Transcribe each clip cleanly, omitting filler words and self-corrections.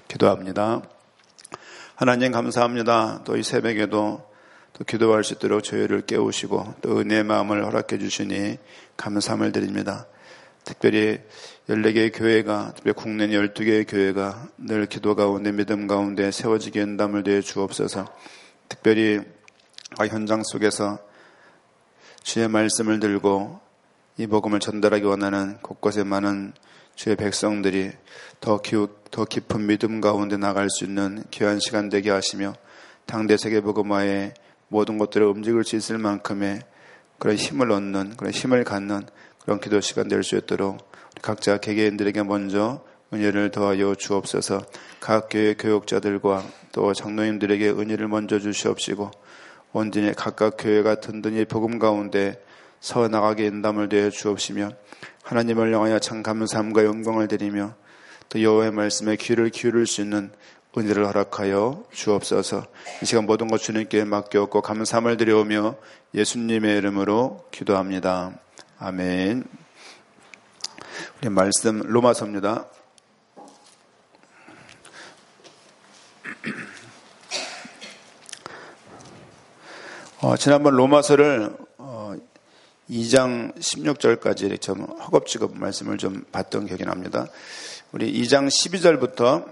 기도합니다. 하나님 감사합니다. 또 이 새벽에도 또 기도할 수 있도록 저희를 깨우시고 또 은혜의 마음을 허락해 주시니 감사함을 드립니다. 특별히 14개의 교회가, 특별히 국내 12개의 교회가 늘 기도 가운데 믿음 가운데 세워지게 은담을 되어 주옵소서. 특별히 현장 속에서 주의 말씀을 들고 이 복음을 전달하기 원하는 곳곳에 많은 주의 백성들이 더 깊은 믿음 가운데 나갈 수 있는 귀한 시간 되게 하시며 당대 세계복음화의 모든 것들을 움직일 수 있을 만큼의 그런 힘을 얻는, 그런 힘을 갖는 그런 기도 시간 될 수 있도록 우리 각자 개개인들에게 먼저 은혜를 더하여 주옵소서. 각 교회 교역자들과 또 장로님들에게 은혜를 먼저 주시옵시고 온전히 각각 교회가 든든히 복음 가운데 서 나가게 인담을 되어 주옵시며 하나님을 향하여 참 감사함과 영광을 드리며 또 여호와의 말씀에 귀를 기울일 수 있는 은혜를 허락하여 주옵소서. 이 시간 모든 것 주님께 맡겨놓고 감사함을 드려오며 예수님의 이름으로 기도합니다. 아멘. 우리 말씀 로마서입니다. 지난번 로마서를 2장 16절까지 이렇게 좀 허겁지겁 말씀을 좀 봤던 기억이 납니다. 우리 2장 12절부터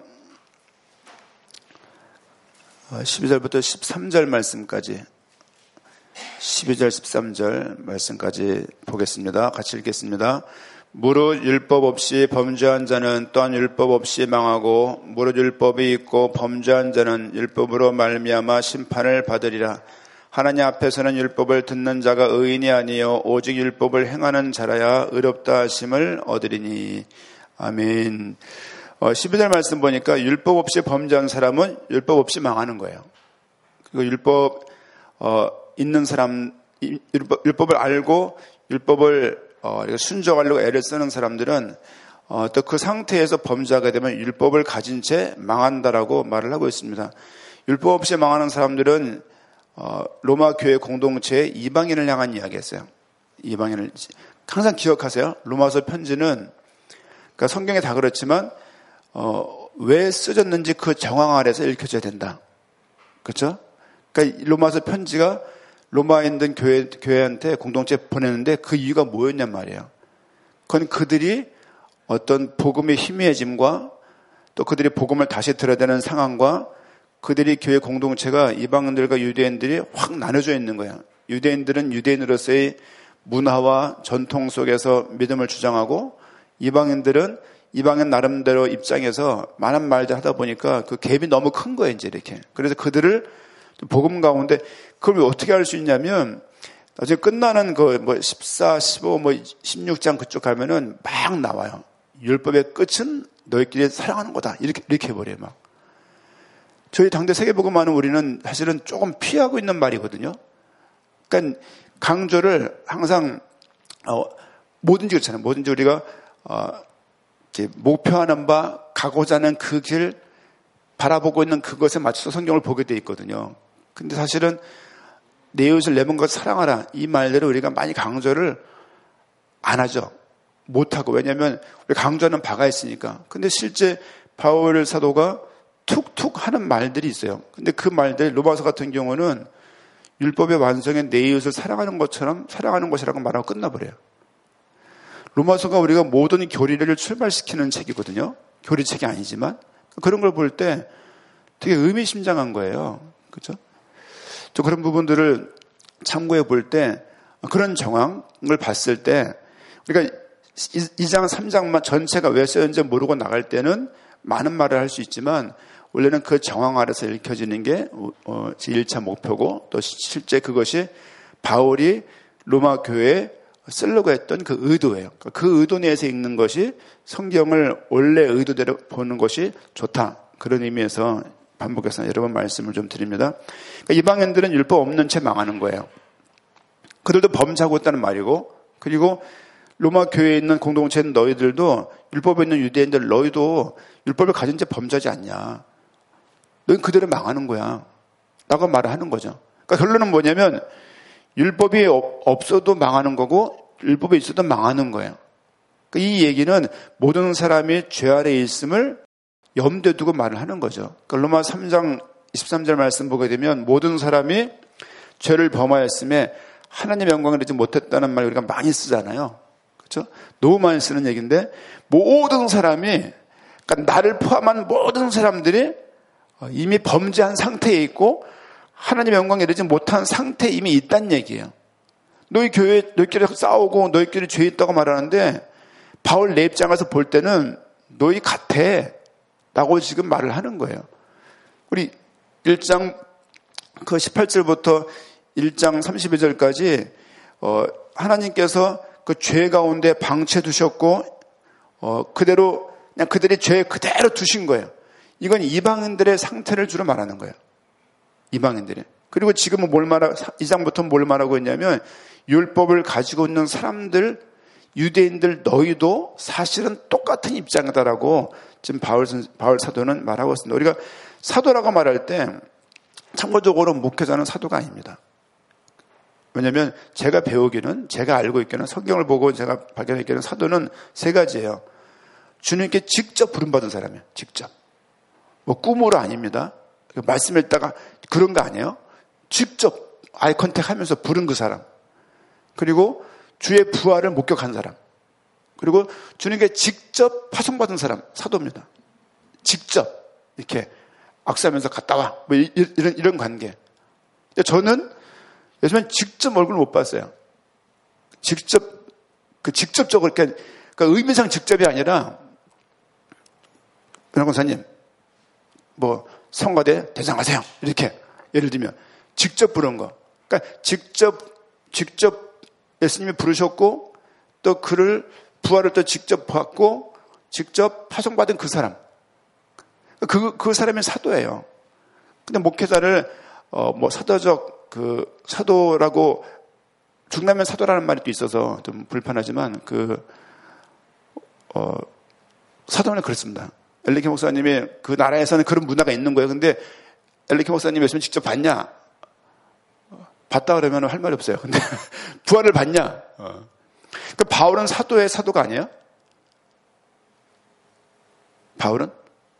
13절 말씀까지 12절 13절 말씀까지 보겠습니다. 같이 읽겠습니다. 무릇 율법 없이 범죄한 자는 또한 율법 없이 망하고 무릇 율법이 있고 범죄한 자는 율법으로 말미암아 심판을 받으리라. 하나님 앞에서는 율법을 듣는 자가 의인이 아니요 오직 율법을 행하는 자라야 의롭다 하심을 얻으리니. 아멘. 12절 말씀 보니까 율법 없이 범죄한 사람은 율법 없이 망하는 거예요. 그리고 율법 있는 사람, 율법을 알고 율법을 순종하려고 애를 쓰는 사람들은 또 그 상태에서 범죄하게 되면 율법을 가진 채 망한다라고 말을 하고 있습니다. 율법 없이 망하는 사람들은 로마 교회 공동체의 이방인을 향한 이야기였어요. 이방인을 항상 기억하세요. 로마서 편지는 그러니까 성경에 다 그렇지만 왜 쓰졌는지 그 정황 아래서 읽혀져야 된다. 그렇죠? 그러니까 로마서 편지가 로마인들 교회한테 공동체 보내는데 그 이유가 뭐였냔 말이에요. 그건 그들이 어떤 복음의 희미해짐과 또 그들이 복음을 다시 들어야 되는 상황과 그들이 교회 공동체가 이방인들과 유대인들이 확 나눠져 있는 거야. 유대인들은 유대인으로서의 문화와 전통 속에서 믿음을 주장하고 이방인들은 이방인 나름대로 입장에서 많은 말들 하다 보니까 그 갭이 너무 큰 거예요, 이제 이렇게. 그래서 그들을 복음 가운데 그걸 어떻게 할 수 있냐면 나중에 끝나는 14, 15, 16장 그쪽 가면은 막 나와요. 율법의 끝은 너희끼리 사랑하는 거다. 이렇게 해버려요, 막. 저희 당대 세계복음하는 우리는 사실은 조금 피하고 있는 말이거든요. 그러니까 강조를 항상 뭐든지 그렇잖아요. 뭐든지 우리가 목표하는 바 가고자 하는 그 길 바라보고 있는 그것에 맞춰서 성경을 보게 돼 있거든요. 근데 사실은 내 이웃을 내 몸과 사랑하라 이 말대로 우리가 많이 강조를 안 하죠. 못하고. 왜냐하면 우리 강조하는 바가 있으니까. 근데 실제 바울 사도가 툭툭 하는 말들이 있어요. 근데 그 말들 로마서 같은 경우는 율법의 완성에 내 이웃을 사랑하는 것처럼 사랑하는 것이라고 말하고 끝나버려요. 로마서가 우리가 모든 교리를 출발시키는 책이거든요. 교리책이 아니지만 그런 걸 볼 때 되게 의미심장한 거예요. 그렇죠? 또 그런 부분들을 참고해 볼 때 그런 정황을 봤을 때 우리가 2장 3장만 전체가 왜 쓰였는지 모르고 나갈 때는 많은 말을 할 수 있지만 원래는 그 정황 아래서 읽혀지는 게 1차 목표고 또 실제 그것이 바울이 로마 교회에 쓰려고 했던 그 의도예요. 그 의도 내에서 읽는 것이 성경을 원래 의도대로 보는 것이 좋다. 그런 의미에서 반복해서 여러 번 말씀을 좀 드립니다. 그러니까 이방인들은 율법 없는 채 망하는 거예요. 그들도 범죄하고 있다는 말이고 그리고 로마 교회에 있는 공동체는 너희들도 율법에 있는 유대인들 너희도 율법을 가진 채 범죄하지 않냐. 너희 그대로 망하는 거야. 라고 말을 하는 거죠. 그러니까 결론은 뭐냐면 율법이 없어도 망하는 거고 율법이 있어도 망하는 거예요. 그러니까 이 얘기는 모든 사람이 죄 아래에 있음을 염두에 두고 말을 하는 거죠. 그러니까 로마 3장 23절 말씀 보게 되면 모든 사람이 죄를 범하였음에 하나님의 영광을 이루지 못했다는 말 우리가 많이 쓰잖아요. 그렇죠? 너무 많이 쓰는 얘기인데 모든 사람이, 그러니까 나를 포함한 모든 사람들이 이미 범죄한 상태에 있고 하나님의 영광을 이루지 못한 상태에 이미 있다는 얘기예요. 너희끼리 싸우고 너희끼리 죄 있다고 말하는데 바울 내 입장에서 볼 때는 너희 같아 라고 지금 말을 하는 거예요. 우리 1장 그 18절부터 1장 32절까지 하나님께서 그 죄 가운데 방치해 두셨고 그대로 그냥 그들이 죄 그대로 두신 거예요. 이건 이방인들의 상태를 주로 말하는 거예요. 이방인들이. 그리고 지금은 이 장부터 뭘 말하고 있냐면 율법을 가지고 있는 사람들, 유대인들 너희도 사실은 똑같은 입장이다라고 지금 바울 사도는 말하고 있습니다. 우리가 사도라고 말할 때 참고적으로 목회자는 사도가 아닙니다. 왜냐하면 제가 알고 있기는 성경을 보고 제가 발견했기는 사도는 세 가지예요. 주님께 직접 부름받은 사람이에요. 직접. 뭐 꿈으로 아닙니다. 말씀 읽다가 그런 거 아니에요. 직접 아이 컨택 하면서 부른 그 사람. 그리고 주의 부활을 목격한 사람. 그리고 주님께 직접 파송받은 사람. 사도입니다. 직접 이렇게 악수하면서 갔다 와. 뭐 이런 관계. 근데 저는 요즘엔 직접 얼굴을 못 봤어요. 직접적으로, 그러니까 의미상 직접이 아니라, 변호 권사님, 뭐, 성가대 대장하세요. 이렇게, 예를 들면, 직접 부른 거. 그러니까 직접 예수님이 부르셨고, 또 부활을 또 직접 받고, 직접 파송받은 그 사람. 그 사람이 사도예요. 근데 목회자를, 사도라고, 중남면 사도라는 말이 또 있어서 좀 불편하지만, 사도는 그렇습니다. 엘리케 목사님이 그 나라에서는 그런 문화가 있는 거예요. 근데 엘리케 목사님이 예수님 직접 봤냐? 봤다 그러면 할 말이 없어요. 근데 부활을 봤냐? 그 바울은 사도의 사도가 아니에요? 바울은?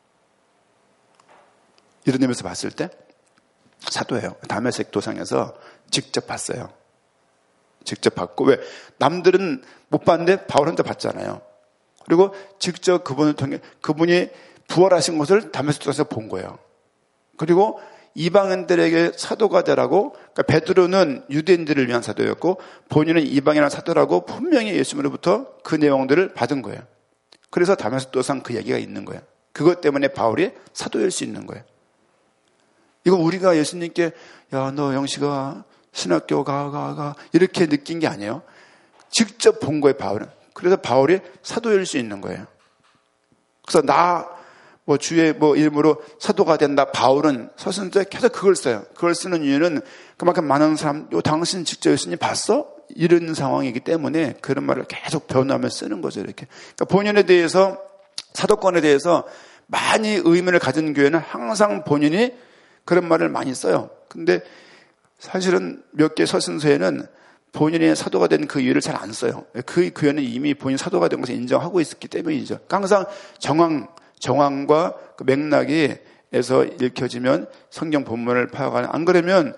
이런 의미에서 봤을 때 사도예요. 다메섹 도상에서 직접 봤어요. 직접 봤고, 왜? 남들은 못 봤는데 바울 혼자 봤잖아요. 그리고 직접 그분을 통해 그분이 부활하신 것을 다메섹 도상에서 본 거예요. 그리고 이방인들에게 사도가 되라고, 그러니까 베드로는 유대인들을 위한 사도였고 본인은 이방인한 사도라고 분명히 예수님으로부터 그 내용들을 받은 거예요. 그래서 다메섹 도상 그 얘기가 있는 거예요. 그것 때문에 바울이 사도일 수 있는 거예요. 이거 우리가 예수님께 야, 너 영식아 신학교 가 이렇게 느낀 게 아니에요. 직접 본 거예요, 바울은. 그래서 바울이 사도일 수 있는 거예요. 그래서 주의 이름으로 사도가 된다. 바울은 서신서에 계속 그걸 써요. 그걸 쓰는 이유는 그만큼 많은 사람, 당신 직접 예수님 봤어? 이런 상황이기 때문에 그런 말을 계속 변화하며 쓰는 거죠, 이렇게. 그러니까 본인에 대해서, 사도권에 대해서 많이 의문을 가진 교회는 항상 본인이 그런 말을 많이 써요. 근데 사실은 몇 개 서신서에는 본인이 사도가 된 그 이유를 잘 안 써요. 그 교회는 이미 본인 사도가 된 것을 인정하고 있었기 때문이죠. 항상 정황과 그 맥락에서 읽혀지면 성경 본문을 파악하는, 안 그러면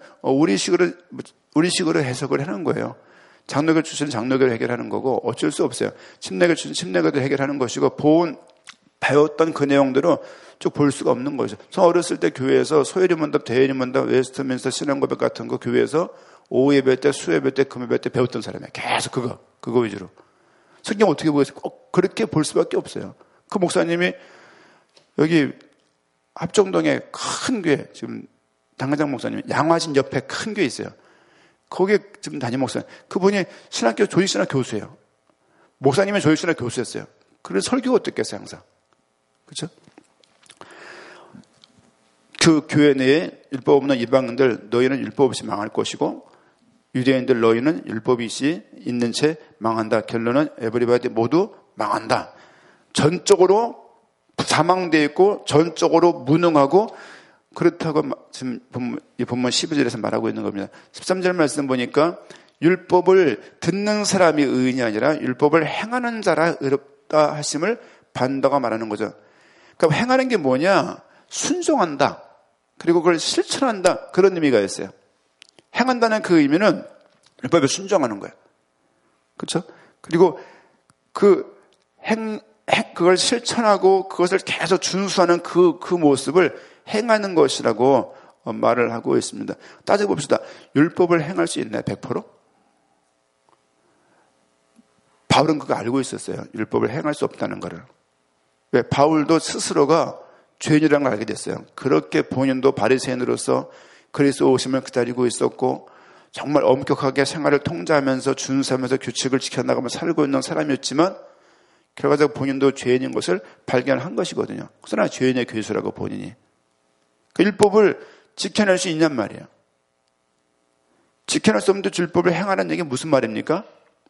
우리식으로 해석을 하는 거예요. 장로교 출신은 장로교를 해결하는 거고 어쩔 수 없어요. 침례교 출신 침례교를 해결하는 것이고 배웠던 그 내용들은 쭉 볼 수가 없는 거죠. 저 어렸을 때 교회에서 소예리 문답, 대예리 문답, 웨스트민스터 신앙고백 같은 거 교회에서 오후 예배 때, 수예배 때, 금요배 때 배웠던 사람이에요. 계속 그거 위주로. 성경 어떻게 보겠어요? 꼭 그렇게 볼 수밖에 없어요. 그 목사님이 여기 합정동에 큰 교회, 지금 당회장 목사님, 양화진 옆에 큰 교회 있어요. 거기에 지금 담임 목사님. 그분이 신학교 조직신학 교수예요. 목사님은 조직신학 교수였어요. 그래서 설교가 어떻겠어요, 항상. 그렇죠? 그 교회 내에 율법 없는 이방인들 너희는 율법 없이 망할 것이고 유대인들 너희는 율법이 있는 채 망한다. 결론은 에브리바디 모두 망한다. 전적으로 사망되어 있고 전적으로 무능하고 그렇다고 지금 이 본문 12절에서 말하고 있는 겁니다. 13절 말씀 보니까 율법을 듣는 사람이 의인이 아니라 율법을 행하는 자라 의롭다 하심을 받는다고 말하는 거죠. 그러니까 행하는 게 뭐냐? 순종한다. 그리고 그걸 실천한다. 그런 의미가 있어요. 행한다는 그 의미는 율법에 순종하는 거예요. 그렇죠? 그리고 그걸 실천하고 그것을 계속 준수하는 그 모습을 행하는 것이라고 말을 하고 있습니다. 따져봅시다. 율법을 행할 수 있나요? 100%? 바울은 그거 알고 있었어요. 율법을 행할 수 없다는 거를. 왜? 바울도 스스로가 죄인이라는 걸 알게 됐어요. 그렇게 본인도 바리새인으로서 그리스도 오심을 기다리고 있었고 정말 엄격하게 생활을 통제하면서 준수하면서 규칙을 지켜나가며 살고 있는 사람이었지만 결과적으로 본인도 죄인인 것을 발견한 것이거든요. 그러나 죄인의 괴수라고 본인이. 그 율법을 지켜낼 수 있냔 말이에요. 지켜낼 수 없는데 율법을 행하는 얘기 무슨 말입니까?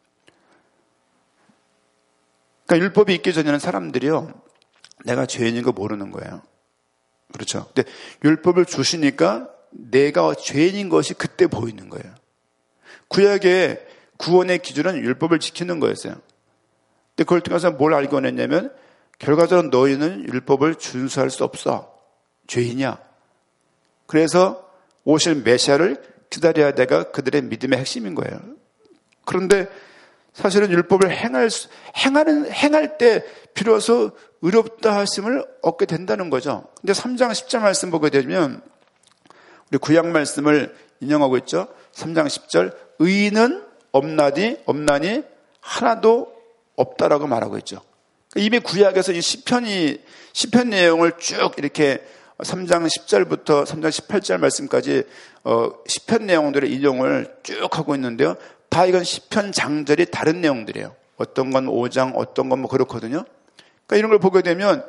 그러니까 율법이 있기 전에는 사람들이요, 내가 죄인인 거 모르는 거예요. 그렇죠. 근데 율법을 주시니까 내가 죄인인 것이 그때 보이는 거예요. 구약의 구원의 기준은 율법을 지키는 거였어요. 근데 그걸 통해서 뭘 알게 됐냐면 결과적으로 너희는 율법을 준수할 수 없어. 죄인이야. 그래서 오실 메시아를 기다려야 돼가 그들의 믿음의 핵심인 거예요. 그런데 사실은 율법을 행할 때 비로소 의롭다 하심을 얻게 된다는 거죠. 근데 3장 10절 말씀 보게 되면 우리 구약 말씀을 인용하고 있죠. 3장 10절 의인은 없나니 하나도 없다라고 말하고 있죠. 이미 구약에서 이 시편 내용을 쭉 이렇게 3장 10절부터 3장 18절 말씀까지 시편 내용들의 인용을 쭉 하고 있는데요. 다 이건 시편 장절이 다른 내용들이에요. 어떤 건 5장, 어떤 건 뭐 그렇거든요. 그러니까 이런 걸 보게 되면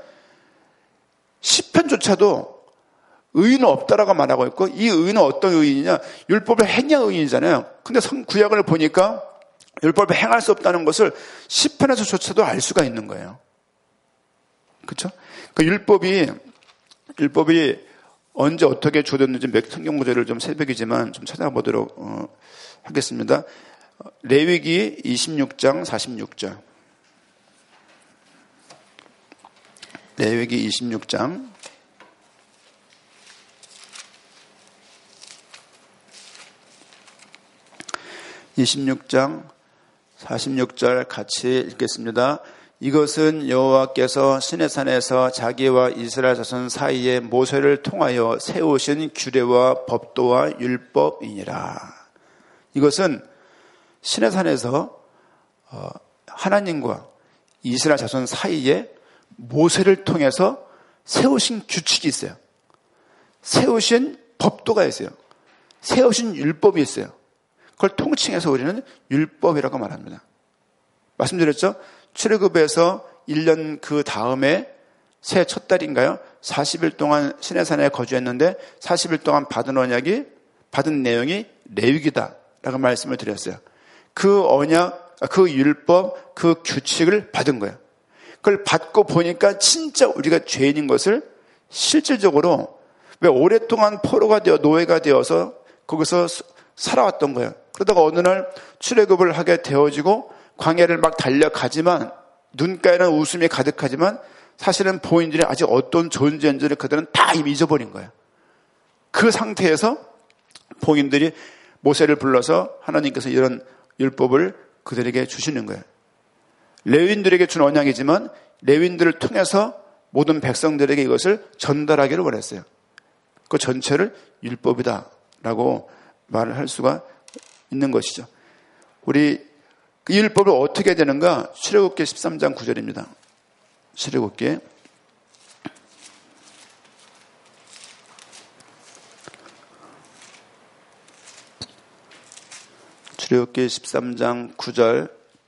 시편조차도 의인은 없다라고 말하고 있고 이 의인은 어떤 의인이냐? 율법을 행한 의인이잖아요. 근데 구약을 보니까 율법을 행할 수 없다는 것을 시편에서조차도 알 수가 있는 거예요. 그렇죠? 그러니까 율법이 언제 어떻게 주어졌는지 성경 구절을 좀 새벽이지만 좀 찾아보도록 하겠습니다. 레위기 26장 46절. 레위기 26장 46절 같이 읽겠습니다. 이것은 여호와께서 시내산에서 자기와 이스라엘 자손 사이에 모세를 통하여 세우신 규례와 법도와 율법이니라. 이것은 시내산에서 하나님과 이스라엘 자손 사이에 모세를 통해서 세우신 규칙이 있어요. 세우신 법도가 있어요. 세우신 율법이 있어요. 그걸 통칭해서 우리는 율법이라고 말합니다. 말씀드렸죠? 출애굽에서 1년 그 다음에 새해 첫 달인가요? 40일 동안 시내산에 거주했는데 40일 동안 받은 언약이 받은 내용이 레위기다라고 말씀을 드렸어요. 그 언약, 그 율법, 그 규칙을 받은 거예요. 그걸 받고 보니까 진짜 우리가 죄인인 것을 실질적으로 왜 오랫동안 포로가 되어 노예가 되어서 거기서 살아왔던 거예요. 그러다가 어느 날 출애굽을 하게 되어지고 광야를 막 달려가지만 눈가에는 웃음이 가득하지만 사실은 본인들이 아직 어떤 존재인지를 그들은 다 이미 잊어버린 거예요. 그 상태에서 본인들이 모세를 불러서 하나님께서 이런 율법을 그들에게 주시는 거예요. 레위인들에게 준 언약이지만 레위인들을 통해서 모든 백성들에게 이것을 전달하기를 원했어요. 그 전체를 율법이다라고 말을 할 수가 있는 것이죠. 우리 이 율법을 어떻게 되는가? 출애굽기 13장 9절입니다. 출애굽기 13장 9절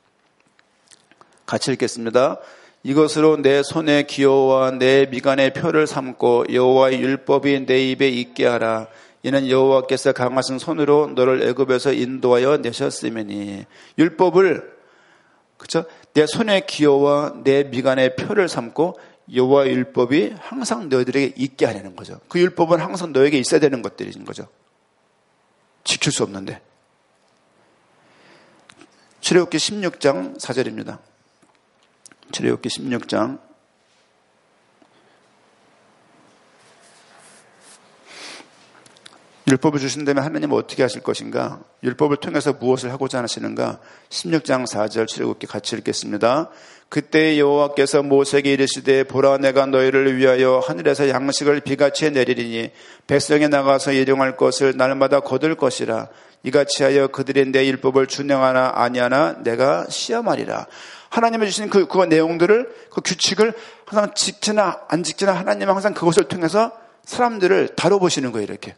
같이 읽겠습니다. 이것으로 내 손의 기호와 내 미간의 표를 삼고 여호와의 율법이 내 입에 있게 하라. 이는 여호와께서 강하신 손으로 너를 애굽에서 인도하여 내셨음이니. 율법을 그렇죠? 내 손의 기호와 내 미간의 표를 삼고 여호와의 율법이 항상 너희들에게 있게 하려는 거죠. 그 율법은 항상 너에게 있어야 되는 것들인 거죠. 지킬 수 없는데. 출애굽기 16장 4절입니다. 출애굽기 16장 율법을 주신다면 하나님은 어떻게 하실 것인가? 율법을 통해서 무엇을 하고자 하시는가? 16장 4절 7절 같이 읽겠습니다. 그때 여호와께서 모세에게 이르시되 보라 내가 너희를 위하여 하늘에서 양식을 비같이 내리리니 백성이 나가서 일용할 것을 날마다 거둘 것이라. 이같이 하여 그들이 내 율법을 준행하나 아니하나 내가 시험하리라. 하나님이 주신 그 내용들을, 그 규칙을 항상 지키나 안 지키나 하나님은 항상 그것을 통해서 사람들을 다뤄보시는 거예요, 이렇게.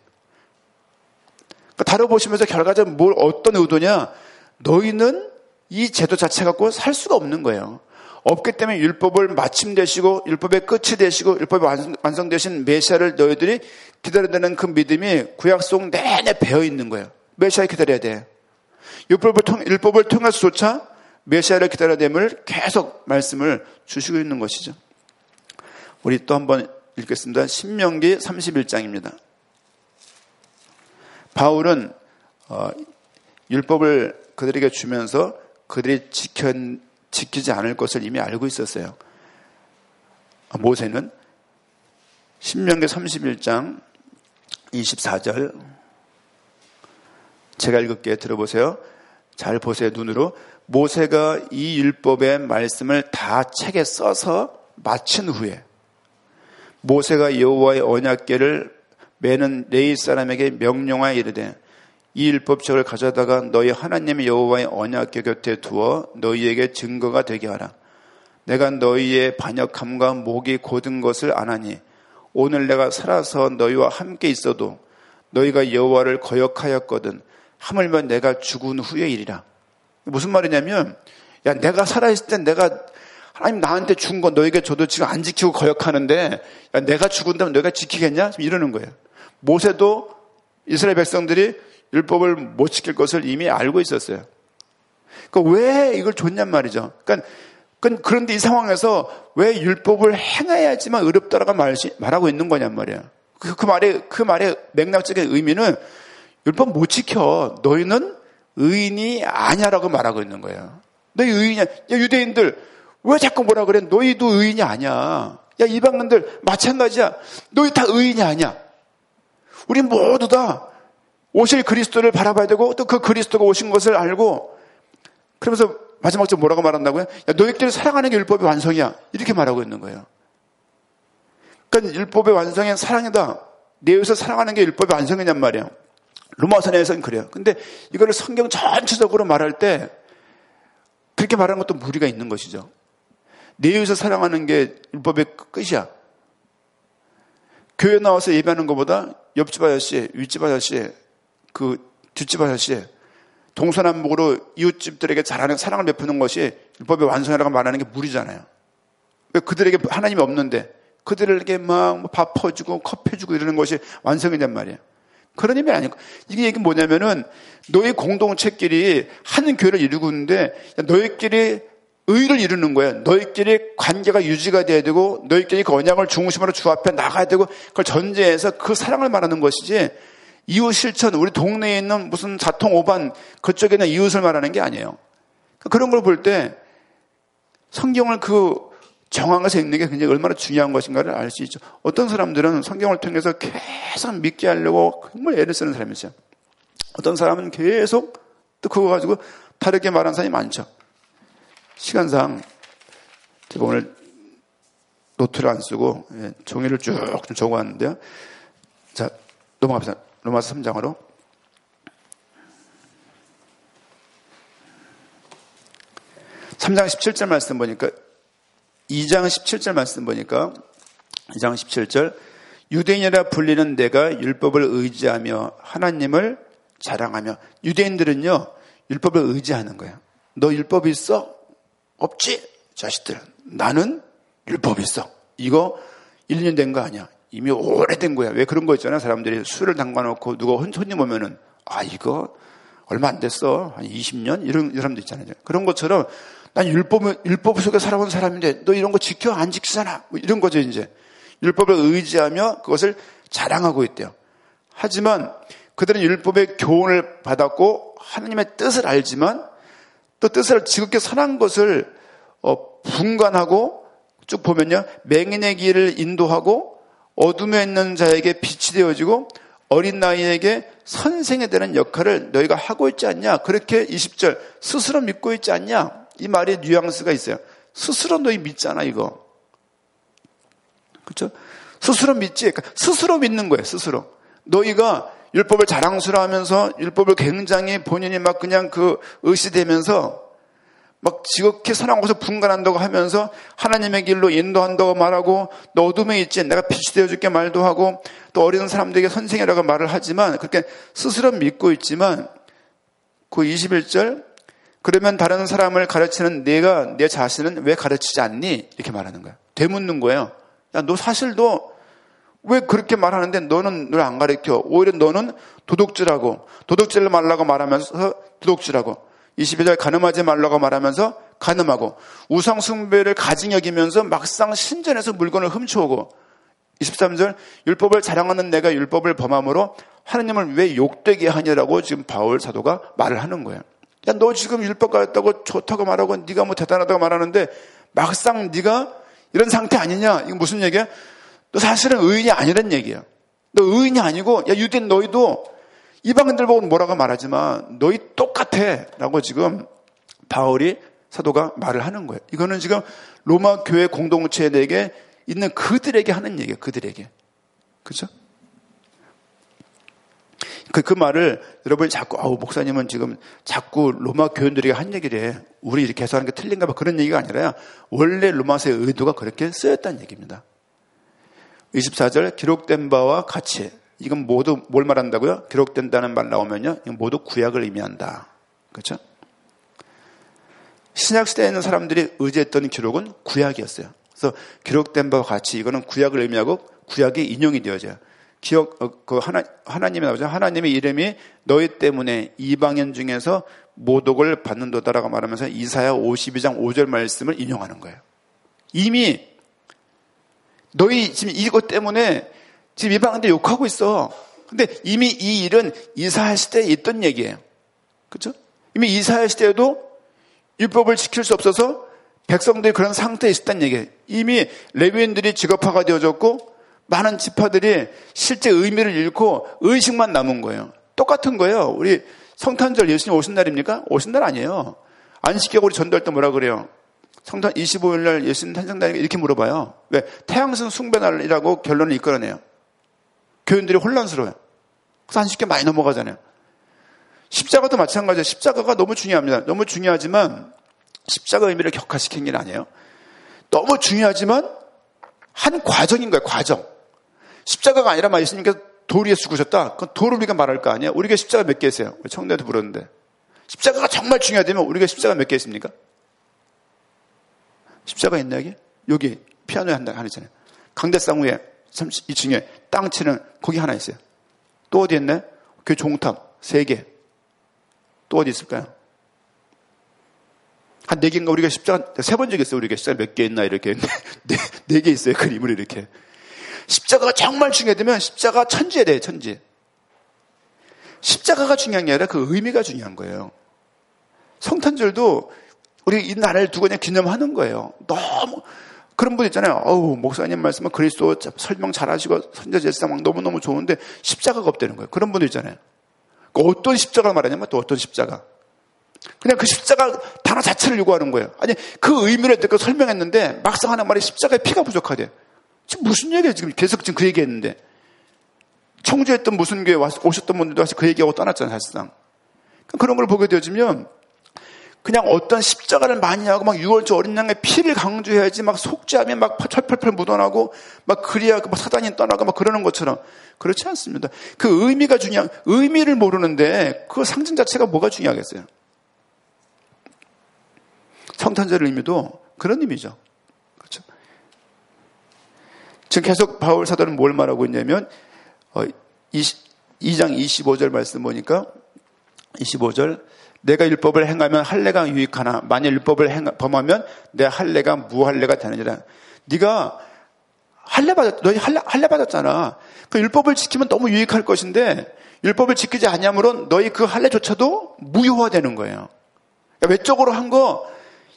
다뤄보시면서 결과적으로 어떤 의도냐? 너희는 이 제도 자체 갖고 살 수가 없는 거예요. 없기 때문에 율법을 마침되시고 율법의 끝이 되시고 율법이 완성되신 메시아를 너희들이 기다려야 되는 그 믿음이 구약 속 내내 배어 있는 거예요. 메시아를 기다려야 돼. 율법을 통해서조차 메시아를 기다려야 됨을 계속 말씀을 주시고 있는 것이죠. 우리 또 한번 읽겠습니다. 신명기 31장입니다. 바울은 율법을 그들에게 주면서 그들이 지키지 않을 것을 이미 알고 있었어요. 모세는 신명기 31장 24절 제가 읽을게요. 들어보세요. 잘 보세요. 눈으로. 모세가 이 율법의 말씀을 다 책에 써서 마친 후에 모세가 여호와의 언약궤를 매는 레위 사람에게 명령하여 이르되 이 율법책을 가져다가 너희 하나님 여호와의 언약궤 곁에 두어 너희에게 증거가 되게 하라. 내가 너희의 반역함과 목이 곧은 것을 아나니 오늘 내가 살아서 너희와 함께 있어도 너희가 여호와를 거역하였거든 하물며 내가 죽은 후의 일이라. 무슨 말이냐면 야 내가 살아있을 땐 내가 하나님 나한테 준 거 너에게 줘도 지금 안 지키고 거역하는데 야 내가 죽은다면 너희가 지키겠냐? 이러는 거예요. 모세도 이스라엘 백성들이 율법을 못 지킬 것을 이미 알고 있었어요. 그러니까 왜 이걸 줬냔 말이죠. 그런데 이 상황에서 왜 율법을 행해야지만 의롭다라고 말하고 있는 거냔 말이에요. 그 말의 맥락적인 의미는 율법 못 지켜. 너희는 의인이 아니야라고 말하고 있는 거예요. 너희 의인이야. 야, 유대인들 왜 자꾸 뭐라 그래? 너희도 의인이 아니야. 야, 이방인들 마찬가지야. 너희 다 의인이 아니야. 우리 모두 다 오실 그리스도를 바라봐야 되고 또 그 그리스도가 오신 것을 알고 그러면서 마지막으로 뭐라고 말한다고요? 야, 너희끼리 사랑하는 게 율법의 완성이야. 이렇게 말하고 있는 거예요. 그러니까 율법의 완성은 사랑이다. 내 이웃을 사랑하는 게 율법의 완성이냔 말이에요. 로마서 내에서는 그래요. 근데 이거를 성경 전체적으로 말할 때 그렇게 말하는 것도 무리가 있는 것이죠. 내 이웃을 사랑하는 게 율법의 끝이야. 교회 나와서 예배하는 것보다 옆집 아저씨, 윗집 아저씨, 그 뒷집 아저씨, 동서남북으로 이웃집들에게 잘하는 사랑을 베푸는 것이 율법의 완성이라고 말하는 게 무리잖아요. 왜 그들에게 하나님이 없는데 그들에게 막 밥 퍼주고 커피 주고 이러는 것이 완성이란 말이에요. 그런 의미 아니고 이게 얘기 뭐냐면은 너희 공동체끼리 한 교회를 이루고 있는데 너희끼리 의를 이루는 거예요. 너희끼리 관계가 유지가 돼야 되고 너희끼리 그 언약을 중심으로 주 앞에 나가야 되고 그걸 전제해서 그 사랑을 말하는 것이지 이웃 실천 우리 동네에 있는 무슨 자통 오반 그쪽에 있는 이웃을 말하는 게 아니에요. 그런 걸 볼 때 성경을 그 정황에서 읽는 게 굉장히 얼마나 중요한 것인가를 알 수 있죠. 어떤 사람들은 성경을 통해서 계속 믿게 하려고 정말 애를 쓰는 사람이 있어요. 어떤 사람은 계속 또 그거 가지고 다르게 말하는 사람이 많죠. 시간상 제가 오늘 노트를 안 쓰고 종이를 쭉 적어왔는데요. 자, 넘어갑시다. 로마서 3장으로. (3장 17절) 말씀 보니까 2장 17절 말씀 보니까 2장 17절 유대인이라 불리는 내가 율법을 의지하며 하나님을 자랑하며 유대인들은요 율법을 의지하는 거예요. 너 율법이 있어? 없지? 자식들 나는 율법이 있어. 이거 1년 된 거 아니야. 이미 오래된 거야. 왜 그런 거 있잖아요. 사람들이 술을 담가놓고 누가 손님 오면은 아 이거 얼마 안 됐어. 한 20년? 이런 사람도 있잖아요. 그런 것처럼 난 율법 속에 살아온 사람인데 너 이런 거 지켜? 안 지키잖아. 뭐 이런 거죠 이제. 율법을 의지하며 그것을 자랑하고 있대요. 하지만 그들은 율법의 교훈을 받았고 하나님의 뜻을 알지만 또 뜻을 지극히 선한 것을 분간하고 쭉 보면요. 맹인의 길을 인도하고 어둠에 있는 자에게 빛이 되어지고 어린 나이에게 선생이 되는 역할을 너희가 하고 있지 않냐? 그렇게 20절 스스로 믿고 있지 않냐? 이 말에 뉘앙스가 있어요. 스스로 너희 믿잖아 이거. 그렇죠? 스스로 믿지. 그러니까 스스로 믿는 거예요. 스스로. 너희가 율법을 자랑스러워하면서 율법을 굉장히 본인이 막 그냥 그 의시되면서 막 지극히 선한 것을 분간한다고 하면서 하나님의 길로 인도한다고 말하고 너 어둠에 있지 내가 빛이 되어줄게 말도 하고 또 어린 사람들에게 선생이라고 말을 하지만 그렇게 스스로 믿고 있지만 그 21절 그러면 다른 사람을 가르치는 내가 내 자신은 왜 가르치지 않니? 이렇게 말하는 거야. 되묻는 거예요. 야, 너 사실 너 왜 그렇게 말하는데 너는 널 안 가르쳐? 오히려 너는 도둑질을 말라고 말하면서 도둑질하고 22절 간음하지 말라고 말하면서 간음하고 우상 숭배를 가증 여기면서 막상 신전에서 물건을 훔쳐오고 23절 율법을 자랑하는 내가 율법을 범함으로 하나님을 왜 욕되게 하냐라고 지금 바울 사도가 말을 하는 거예요. 야, 너 지금 율법 가졌다고 좋다고 말하고 네가 뭐 대단하다고 말하는데 막상 네가 이런 상태 아니냐? 이거 무슨 얘기야? 너 사실은 의인이 아니란 얘기야. 너 의인이 아니고 야 유대인 너희도 이방인들 보고 뭐라고 말하지만 너희 똑같아 라고 지금 바울이 사도가 말을 하는 거예요. 이거는 지금 로마 교회 공동체에게 있는 그들에게 하는 얘기예요. 그들에게. 그렇죠? 그 말을 여러분이 자꾸 목사님은 지금 자꾸 로마 교인들에게 한 얘기를 해. 우리 이렇게 해서 하는 게 틀린가 봐. 그런 얘기가 아니라 원래 로마서의 의도가 그렇게 쓰였다는 얘기입니다. 24절 기록된 바와 같이 이건 모두 뭘 말한다고요? 기록된다는 말 나오면요. 이건 모두 구약을 의미한다. 그렇죠? 신약시대에 있는 사람들이 의지했던 기록은 구약이었어요. 그래서 기록된 바와 같이 이거는 구약을 의미하고 구약이 인용이 되어져요. 하나님이 나오죠. 하나님의 이름이 너희 때문에 이방인 중에서 모독을 받는도다라고 말하면서 이사야 52장 5절 말씀을 인용하는 거예요. 이미 너희 지금 이것 때문에 지금 이방인들 욕하고 있어. 근데 이미 이 일은 이사야 시대에 있던 얘기예요. 그렇죠? 이미 이사야 시대에도 율법을 지킬 수 없어서 백성들이 그런 상태에 있었다는 얘기예요. 이미 레위인들이 직업화가 되어졌고 많은 지파들이 실제 의미를 잃고 의식만 남은 거예요. 똑같은 거예요. 우리 성탄절 예수님 오신 날입니까? 오신 날 아니에요. 안식격 우리 전도할 때 뭐라 그래요? 성탄 25일 날 예수님 탄생날이니까 이렇게 물어봐요. 왜? 태양신 숭배날이라고 결론을 이끌어내요. 교인들이 혼란스러워요. 그래서 안식격 많이 넘어가잖아요. 십자가도 마찬가지예요. 십자가가 너무 중요합니다. 너무 중요하지만 십자가 의미를 격화시킨 게 아니에요. 너무 중요하지만 한 과정인 거예요. 과정. 십자가가 아니라 예수님께서 돌 위에 죽으셨다. 그건 돌을 우리가 말할 거 아니에요. 우리가 십자가 몇 개 있어요? 청년한테 물었는데. 십자가가 정말 중요하다면 우리가 십자가 몇 개 있습니까? 십자가 있나 여기 피아노에 하나 있잖아요. 강대상우에 32층에 땅 치는 거기 하나 있어요. 또 어디 있나요? 그 종탑 3개. 또 어디 있을까요? 한 4개인가 우리가 십자가 세본 적 있어요. 우리가 십자가 몇 개 있나 이렇게 4개 있어요. 그림을 이렇게. 십자가가 정말 중요하다면 십자가 천지에 대해 천지. 십자가가 중요한 게 아니라 그 의미가 중요한 거예요. 성탄절도 우리 이 날을 두고 그냥 기념하는 거예요. 너무 그런 분 있잖아요. 목사님 말씀은 그리스도 설명 잘하시고 선지자제사장 막 너무너무 좋은데 십자가가 없다는 거예요. 그런 분들 있잖아요. 어떤 십자가를 말하냐면 또 어떤 십자가. 그냥 그 십자가 단어 자체를 요구하는 거예요. 아니 그 의미를 듣고 설명했는데 막상 하는 말이 십자가에 피가 부족하대. 지금 무슨 얘기예요? 지금 계속 지금 그 얘기했는데 청주했던 무슨 교회 오셨던 분들도 사실 그 얘기하고 떠났잖아요. 사실상. 그런 걸 보게 되어지면 그냥 어떤 십자가를 많이 하고 막 6월절 어린 양의 피를 강조해야지 막 속죄하면 막 철펄펄 묻어나고 막 그래야 막 사단이 떠나고 막 그러는 것처럼 그렇지 않습니다. 그 의미가 중요한 의미를 모르는데 그 상징 자체가 뭐가 중요하겠어요? 성탄절 의미도 그런 의미죠. 그렇죠? 지금 계속 바울 사도는 뭘 말하고 있냐면 2장 25절 말씀 보니까 25절 내가 율법을 행하면 할례가 유익하나 만일 율법을 범하면 내 할례가 무할례가 되느니라. 네가 너희 할례 받았잖아. 그 율법을 지키면 너무 유익할 것인데 율법을 지키지 않냐므로 너희 그 할례조차도 무효화되는 거예요. 외적으로 한 거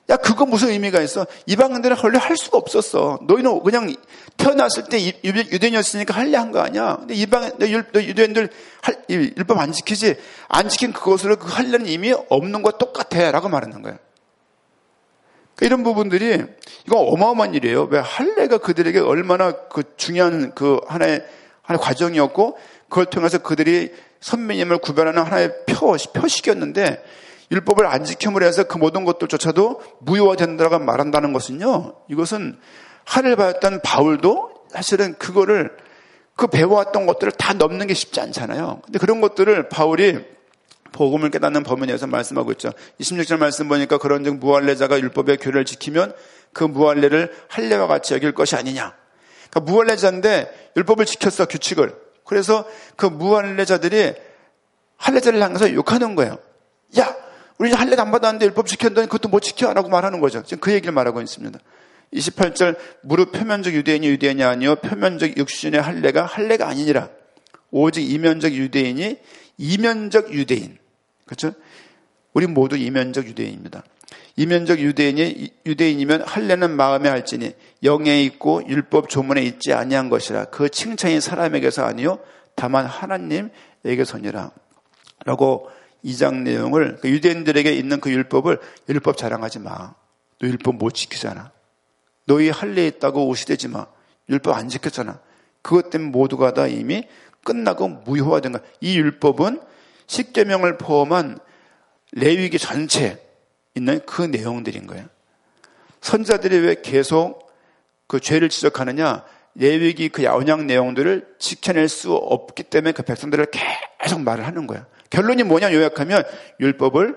야, 그거 무슨 의미가 있어? 이방인들은 원래 할 수가 없었어. 너희는 그냥 태어났을 때 유대인이었으니까 할래 한 거 아니야. 근데 유대인들 율법 안 지키지? 안 지킨 그것으로 그 할래는 의미 없는 거와 똑같아. 라고 말하는 거예요. 그러니까 이런 부분들이, 이거 어마어마한 일이에요. 왜 할례가 그들에게 얼마나 그 중요한 그 하나의 과정이었고, 그걸 통해서 그들이 선배님을 구별하는 하나의 표식이었는데, 율법을 안 지킴으로 해서 그 모든 것들조차도 무효화된다고 말한다는 것은요, 이것은 할례를 받았던 바울도 사실은 그거를, 그 배워왔던 것들을 다 넘는 게 쉽지 않잖아요. 근데 그런 것들을 바울이 복음을 깨닫는 범위에서 말씀하고 있죠. 26절 말씀 보니까 그런즉 무할례자가 율법의 규례를 지키면 그 무할례를 할례와 같이 여길 것이 아니냐. 그러니까 무할례자인데 율법을 지켰어, 규칙을. 그래서 그 무할례자들이 할례자를 향해서 욕하는 거예요. 야, 우리 할례도 안 받았는데 율법 지켰더니 그것도 못 지켜? 라고 말하는 거죠. 지금 그 얘기를 말하고 있습니다. 28절, 무릇 표면적 유대인이 아니요 표면적 육신의 할례가 아니니라. 오직 이면적 유대인이 이면적 유대인. 그렇죠? 우리 모두 이면적 유대인입니다. 이면적 유대인이면 할례는 마음에 할지니 영에 있고 율법 조문에 있지 아니한 것이라. 그 칭찬이 사람에게서 아니요 다만 하나님에게서니라. 라고 2장 내용을, 유대인들에게 있는 그 율법 자랑하지 마. 너 율법 못 지키잖아. 너희 할례에 있다고 오시대지 마. 율법 안 지켰잖아. 그것 때문에 모두가 다 이미 끝나고 무효화된 거야. 이 율법은 십계명을 포함한 레위기 전체에 있는 그 내용들인 거예요. 선지자들이 왜 계속 그 죄를 지적하느냐? 레위기 그 언약 내용들을 지켜낼 수 없기 때문에 그 백성들을 계속 말을 하는 거예요. 결론이 뭐냐 요약하면 율법을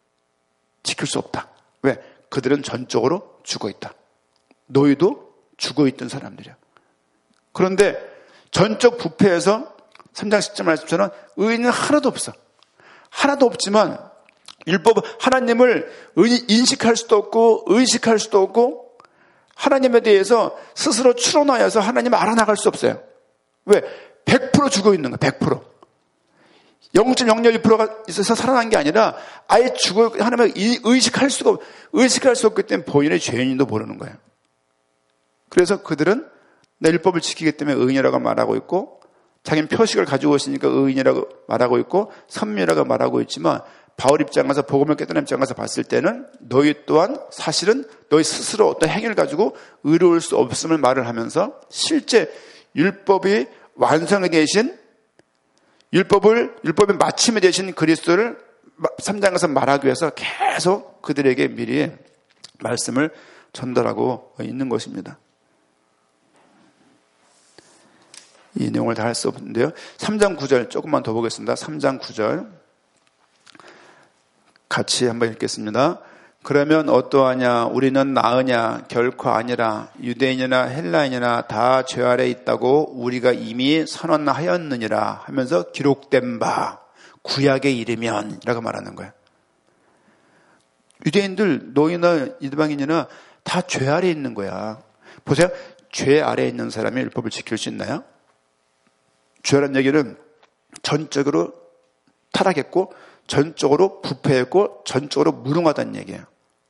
지킬 수 없다. 왜? 그들은 전적으로 죽어있다. 너희도 죽어있던 사람들이야. 그런데 전적 부패에서 3장 10절 말씀처럼 의인은 하나도 없어. 하나도 없지만 율법 하나님을 인식할 수도 없고 의식할 수도 없고 하나님에 대해서 스스로 추론하여서 하나님을 알아나갈 수 없어요. 왜? 100% 죽어있는 거야. 100%. 0.001%가 있어서 살아난 게 아니라 아예 하나님을 의식할 수 없기 때문에 본인의 죄인도 모르는 거예요. 그래서 그들은 내 율법을 지키기 때문에 의인이라고 말하고 있고 자기는 표식을 가지고 있으니까 의인이라고 말하고 있고 선미라고 말하고 있지만 바울 입장에서 복음을 깨닫는 입장에서 봤을 때는 너희 또한 사실은 너희 스스로 어떤 행위를 가지고 의로울 수 없음을 말을 하면서 실제 율법이 완성이 되신 율법의 마침이 되신 그리스도를 3장에서 말하기 위해서 계속 그들에게 미리 말씀을 전달하고 있는 것입니다. 이 내용을 다 할 수 없는데요. 3장 9절 조금만 더 보겠습니다. 3장 9절 같이 한번 읽겠습니다. 그러면 어떠하냐? 우리는 나으냐? 결코 아니라 유대인이나 헬라인이나 다 죄 아래 있다고 우리가 이미 선언하였느니라 하면서 기록된 바 구약에 이르면 라고 말하는 거예요. 유대인들 너희나 이방인이나 다 죄 아래 있는 거야. 보세요. 죄 아래 있는 사람이 율법을 지킬 수 있나요? 죄라는 얘기는 전적으로 타락했고 전적으로 부패했고 전적으로 무능하다는 얘기예요.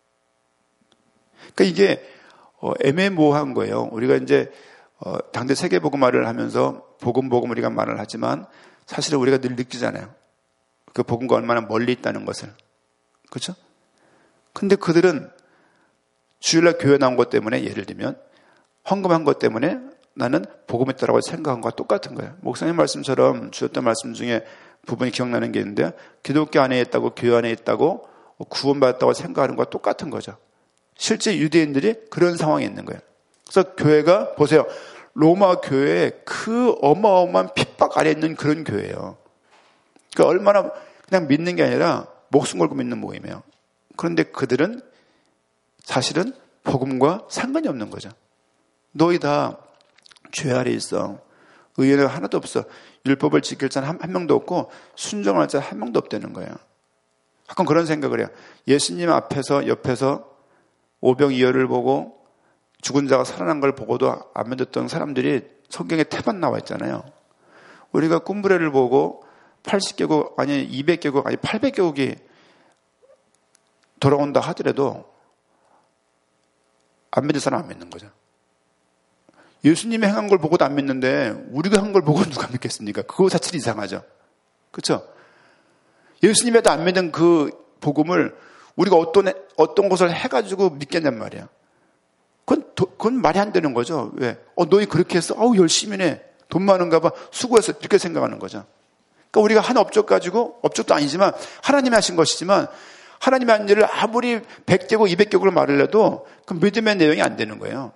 그러니까 이게 애매모호한 거예요. 우리가 이제 당대 세계복음화를 하면서 복음 우리가 말을 하지만 사실은 우리가 늘 느끼잖아요. 그 복음과 얼마나 멀리 있다는 것을. 그렇죠? 근데 그들은 주일날 교회 나온 것 때문에 예를 들면 헌금한 것 때문에 나는 복음이 있다고 생각한 것과 똑같은 거예요. 목사님 말씀처럼 주셨던 말씀 중에 부분이 기억나는 게 있는데 기독교 안에 있다고 교회 안에 있다고 구원받았다고 생각하는 것과 똑같은 거죠. 실제 유대인들이 그런 상황에 있는 거예요. 그래서 교회가 보세요. 로마 교회에 그 어마어마한 핍박 아래 있는 그런 교회예요. 그러니까 얼마나 그냥 믿는 게 아니라 목숨 걸고 믿는 모임이에요. 그런데 그들은 사실은 복음과 상관이 없는 거죠. 너희 다 죄 아래 있어. 의인은 하나도 없어. 율법을 지킬 자는 한 명도 없고 순종할 자는 한 명도 없다는 거예요. 가끔 그런 생각을 해요. 예수님 앞에서 옆에서 오병이어를 보고 죽은 자가 살아난 걸 보고도 안 믿었던 사람들이 성경에 태반 나와 있잖아요. 우리가 꿈브레를 보고 80개국 아니 200개국 아니 800개국이 돌아온다 하더라도 안 믿는 사람 안 믿는 거죠. 예수님이 행한 걸 보고도 안 믿는데 우리가 한 걸 보고 누가 믿겠습니까? 그거 자체는 이상하죠. 그렇죠? 예수님에도 안 믿는 그 복음을 우리가 어떤 것을 해가지고 믿겠냔 말이야. 그건 말이 안 되는 거죠. 왜? 너희 그렇게 했어? 열심히 해. 돈 많은가 봐. 수고해서 이렇게 생각하는 거죠. 그러니까 우리가 한 업적 가지고, 업적도 아니지만 하나님이 하신 것이지만 하나님이 한 일을 아무리 100개고 200개고 말을 해도 그 믿음의 내용이 안 되는 거예요.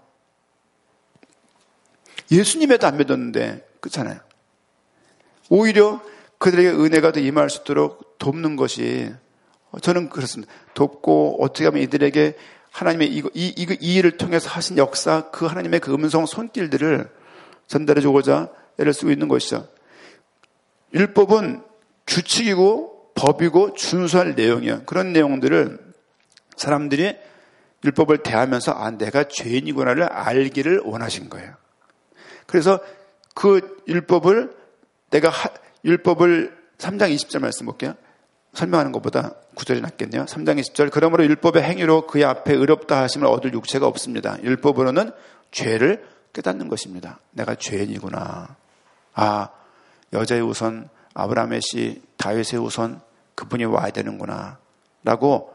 예수님에도 안 믿었는데 그렇잖아요. 오히려 그들에게 은혜가 더 임할 수 있도록 돕는 것이, 저는 그렇습니다. 돕고 어떻게 하면 이들에게 하나님의 이 일을 통해서 하신 역사, 그 하나님의 그 음성 손길들을 전달해 주고자 애를 쓰고 있는 것이죠. 율법은 규칙이고 법이고 준수할 내용이에요. 그런 내용들을 사람들이 율법을 대하면서 내가 죄인이구나를 알기를 원하신 거예요. 그래서 그 율법을 율법을 3장 20절 말씀 볼게요. 설명하는 것보다 9절이 낫겠네요. 3장 20절. 그러므로 율법의 행위로 그의 앞에 의롭다 하심을 얻을 육체가 없습니다. 율법으로는 죄를 깨닫는 것입니다. 내가 죄인이구나. 여자의 우선, 아브라함의 씨, 다윗의 우선, 그분이 와야 되는구나 라고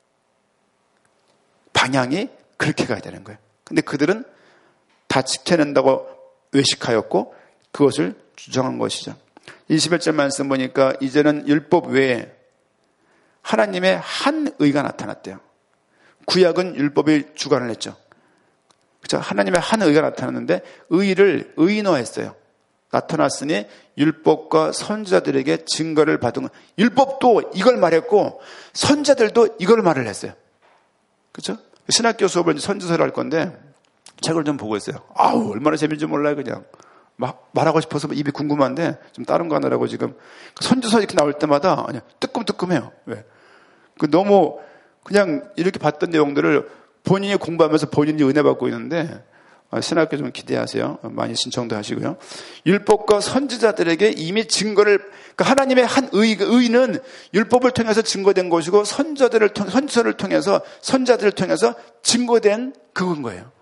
방향이 그렇게 가야 되는 거예요. 근데 그들은 다 지켜낸다고 외식하였고 그것을 주장한 것이죠. 21절 말씀 보니까 이제는 율법 외에 하나님의 한 의가 나타났대요. 구약은 율법이 주관을 했죠. 그렇죠? 하나님의 한 의가 나타났는데 의를 의인화했어요. 나타났으니 율법과 선지자들에게 증거를 받은 것. 율법도 이걸 말했고 선지자들도 이걸 말을 했어요. 그렇죠? 신학교 수업을 선지서를 할 건데 책을 좀 보고 있어요. 얼마나 재밌는지 몰라요. 그냥 막 말하고 싶어서 입이 궁금한데 좀 다른 거 하느라고 지금 선지서 이렇게 나올 때마다 뜨끔뜨끔해요. 왜? 너무 그냥 이렇게 봤던 내용들을 본인이 공부하면서 본인이 은혜 받고 있는데 신학교 좀 기대하세요. 많이 신청도 하시고요. 율법과 선지자들에게 이미 증거를, 그러니까 하나님의 한 의는 율법을 통해서 증거된 것이고 선지서를 통해서 선지자들을 통해서 증거된 그건 거예요.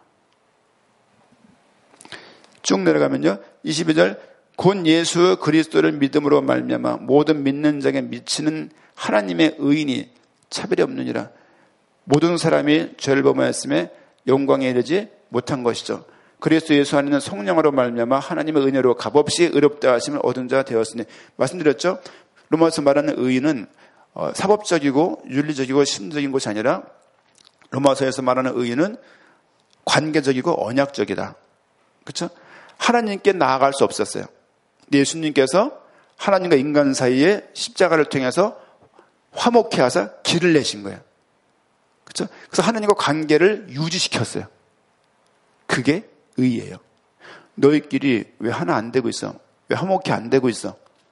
쭉 내려가면요. 22절 곧 예수 그리스도를 믿음으로 말미암아 모든 믿는 자에게 미치는 하나님의 의인이 차별이 없느니라. 모든 사람이 죄를 범하였음에 영광에 이르지 못한 것이죠. 그리스도 예수 안에는 성령으로 말미암아 하나님의 은혜로 값없이 의롭다 하심을 얻은 자가 되었으니, 말씀드렸죠. 로마서 말하는 의인은 사법적이고 윤리적이고 심적인 것이 아니라 로마서에서 말하는 의인은 관계적이고 언약적이다. 그렇죠? 하나님께 나아갈 수 없었어요. 예수님께서 하나님과 인간 사이에 십자가를 통해서 화목케 하사 길을 내신 거예요. 그렇죠? 그래서 하나님과 관계를 유지시켰어요. 그게 의예요. 너희끼리 왜 하나 안 되고 있어? 왜 화목케 안 되고 있어?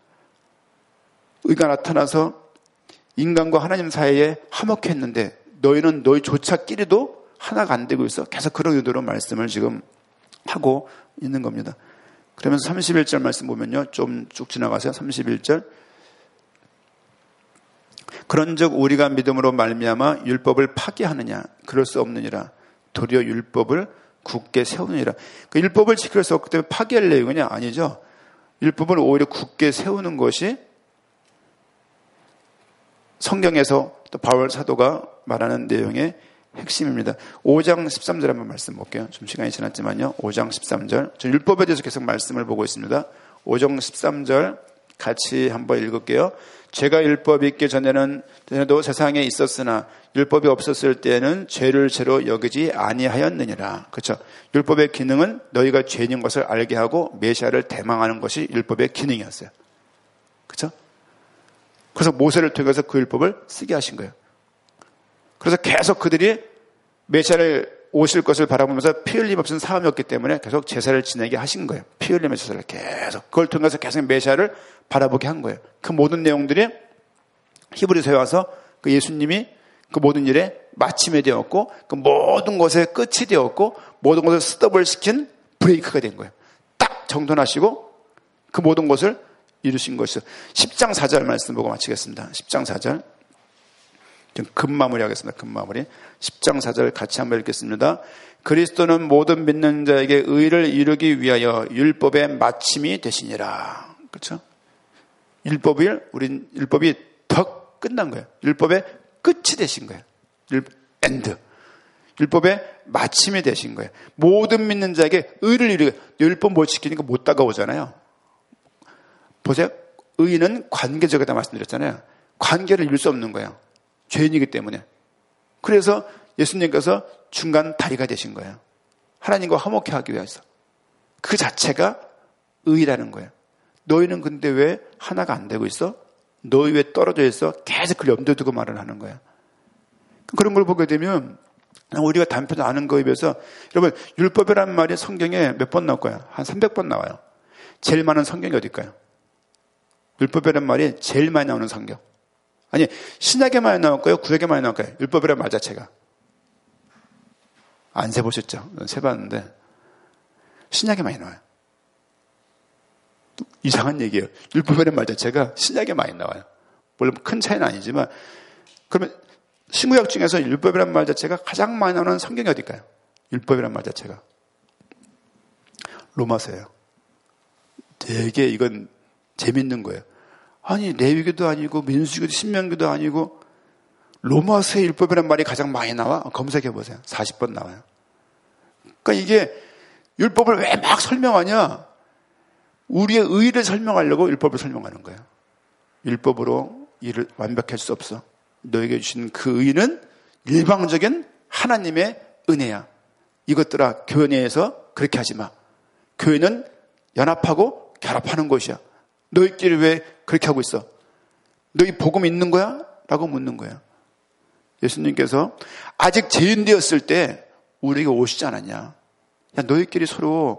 의가 나타나서 인간과 하나님 사이에 화목케 했는데 너희는 너희조차끼리도 하나가 안 되고 있어. 계속 그런 의도로 말씀을 지금 하고 있는 겁니다. 그러면서 31절 말씀 보면요. 좀 쭉 지나가세요. 31절. 그런즉 우리가 믿음으로 말미암아 율법을 파기하느냐? 그럴 수 없느니라. 도리어 율법을 굳게 세우느니라. 그 율법을 지킬 수 없기 때문에 파기할 내용이 아니죠. 율법을 오히려 굳게 세우는 것이 성경에서 또 바울 사도가 말하는 내용의 핵심입니다. 5장 13절 한번 말씀 볼게요. 좀 시간이 지났지만요. 5장 13절. 저 율법에 대해서 계속 말씀을 보고 있습니다. 5장 13절 같이 한번 읽을게요. 죄가 율법이 있기 전에도 세상에 있었으나 율법이 없었을 때에는 죄를 죄로 여기지 아니하였느니라. 그렇죠? 율법의 기능은 너희가 죄인인 것을 알게 하고 메시아를 대망하는 것이 율법의 기능이었어요. 그렇죠? 그래서 모세를 통해서 그 율법을 쓰게 하신 거예요. 그래서 계속 그들이 메시아를 오실 것을 바라보면서 피 흘림 없은 사함이었기 때문에 계속 제사를 지내게 하신 거예요. 피 흘림의 제사를 계속. 그걸 통해서 계속 메시아를 바라보게 한 거예요. 그 모든 내용들이 히브리서에 와서 그 예수님이 그 모든 일에 마침이 되었고 그 모든 것의 끝이 되었고 모든 것을 스톱을 시킨 브레이크가 된 거예요. 딱 정돈하시고 그 모든 것을 이루신 것이죠. 10장 4절 말씀 보고 마치겠습니다. 10장 4절. 좀 금마무리 하겠습니다. 금마무리. 10장 4절 같이 한번 읽겠습니다. 그리스도는 모든 믿는 자에게 의를 이루기 위하여 율법의 마침이 되시니라. 그렇죠? 율법이 더 끝난 거예요. 율법의 끝이 되신 거예요. 엔드. 율법의 마침이 되신 거예요. 모든 믿는 자에게 의를 이루기. 율법 못 지키니까 못 다가오잖아요. 보세요. 의는 관계적이다 말씀드렸잖아요. 관계를 이룰 수 없는 거예요. 죄인이기 때문에. 그래서 예수님께서 중간 다리가 되신 거예요. 하나님과 화목해 하기 위해서. 그 자체가 의라는 거예요. 너희는 근데 왜 하나가 안 되고 있어? 너희 왜 떨어져 있어? 계속 그걸 염두에 두고 말을 하는 거예요. 그런 걸 보게 되면 우리가 단편 아는 거에 비해서 여러분 율법이라는 말이 성경에 몇 번 나올 거예요? 한 300번 나와요. 제일 많은 성경이 어딜까요? 율법이라는 말이 제일 많이 나오는 성경. 아니 신약에 많이 나올까요? 구약에 많이 나올까요? 율법이라는 말 자체가. 안 세보셨죠? 세봤는데 신약에 많이 나와요. 이상한 얘기예요. 율법이라는 말 자체가 신약에 많이 나와요. 물론 큰 차이는 아니지만 그러면 신구약 중에서 율법이라는 말 자체가 가장 많이 나오는 성경이 어딜까요? 율법이라는 말 자체가. 로마서예요. 되게 이건 재밌는 거예요. 아니 레위기도 아니고 민수기도 신명기도 아니고 로마서의 율법이라는 말이 가장 많이 나와? 검색해 보세요. 40번 나와요. 그러니까 이게 율법을 왜 막 설명하냐? 우리의 의를 설명하려고 율법을 설명하는 거예요. 율법으로 일을 완벽할 수 없어. 너에게 주신 그 의는 일방적인 하나님의 은혜야. 이것들아 교회 내에서 그렇게 하지 마. 교회는 연합하고 결합하는 곳이야. 너희끼리 왜 그렇게 하고 있어? 너희 복음 있는 거야? 라고 묻는 거예요. 예수님께서 아직 죄인 되었을 때 우리에게 오시지 않았냐? 야, 너희끼리 서로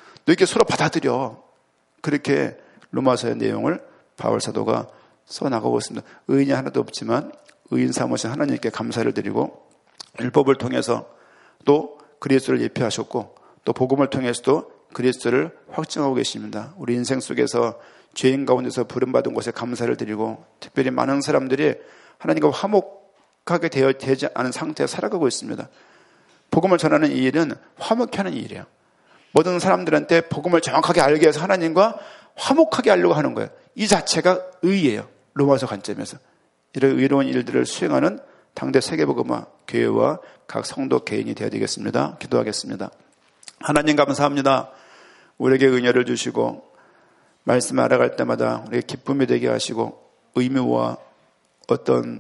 받아들여. 그렇게 로마서의 내용을 바울 사도가 써나가고 있습니다. 의인이 하나도 없지만 의인 삼으신 하나님께 감사를 드리고 율법을 통해서 또 그리스도를 예표하셨고 또 복음을 통해서도 그리스도를 확증하고 계십니다. 우리 인생 속에서 죄인 가운데서 부름받은 것에 감사를 드리고 특별히 많은 사람들이 하나님과 화목하게 되지 않은 상태에 살아가고 있습니다. 복음을 전하는 이 일은 화목케 하는 일이에요. 모든 사람들한테 복음을 정확하게 알게 해서 하나님과 화목하게 하려고 하는 거예요. 이 자체가 의예요. 로마서 관점에서. 이런 의로운 일들을 수행하는 당대 세계복음화 교회와 각 성도 개인이 되어야 되겠습니다. 기도하겠습니다. 하나님 감사합니다. 우리에게 은혜를 주시고 말씀 알아갈 때마다 우리에게 기쁨이 되게 하시고 의무와 어떤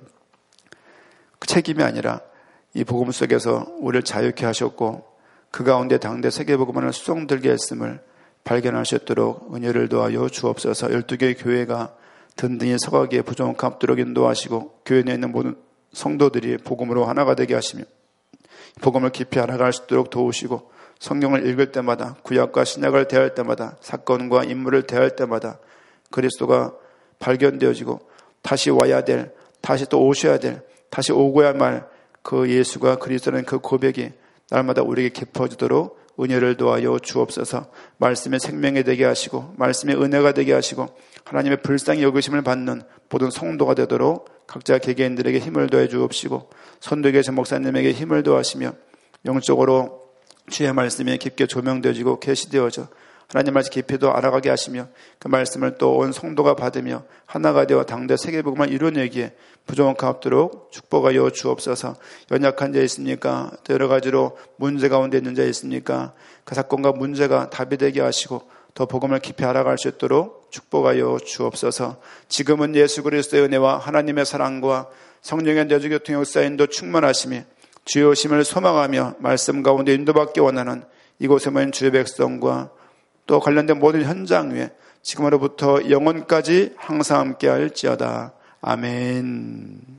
책임이 아니라 이 복음 속에서 우리를 자유케 하셨고 그 가운데 당대 세계복음화를 수종들게 했음을 발견할 수 있도록 은혜를 도하여 주옵소서. 12개의 교회가 든든히 서가기에 부족함 없도록 인도하시고 교회 내에 있는 모든 성도들이 복음으로 하나가 되게 하시며 복음을 깊이 알아갈 수 있도록 도우시고 성경을 읽을 때마다 구약과 신약을 대할 때마다 사건과 인물을 대할 때마다 그리스도가 발견되어지고 다시 와야 될, 다시 또 오셔야 될, 다시 오고야말 그 예수가 그리스도라는 그 고백이 날마다 우리에게 깊어지도록 은혜를 도하여 주옵소서. 말씀의 생명이 되게 하시고 말씀의 은혜가 되게 하시고 하나님의 불쌍히 여기심을 받는 모든 성도가 되도록 각자 개개인들에게 힘을 더해 주옵시고 선도계 전 목사님에게 힘을 더하시며 영적으로 주의 말씀이 깊게 조명되어지고 계시되어져 하나님 말씀 깊이도 알아가게 하시며 그 말씀을 또 온 성도가 받으며 하나가 되어 당대 세계복음을 이루어내기에 부족함 없도록 축복하여 주옵소서. 연약한 자 있습니까? 또 여러 가지로 문제 가운데 있는 자 있습니까? 그 사건과 문제가 답이 되게 하시고 더 복음을 깊이 알아갈 수 있도록 축복하여 주옵소서. 지금은 예수 그리스도의 은혜와 하나님의 사랑과 성령의 내주교통 역사인도 충만하심이 주의 오심을 소망하며 말씀 가운데 인도받기 원하는 이곳에 모인 주의 백성과 또 관련된 모든 현장 위에 지금으로부터 영원까지 항상 함께 할지어다. 아멘.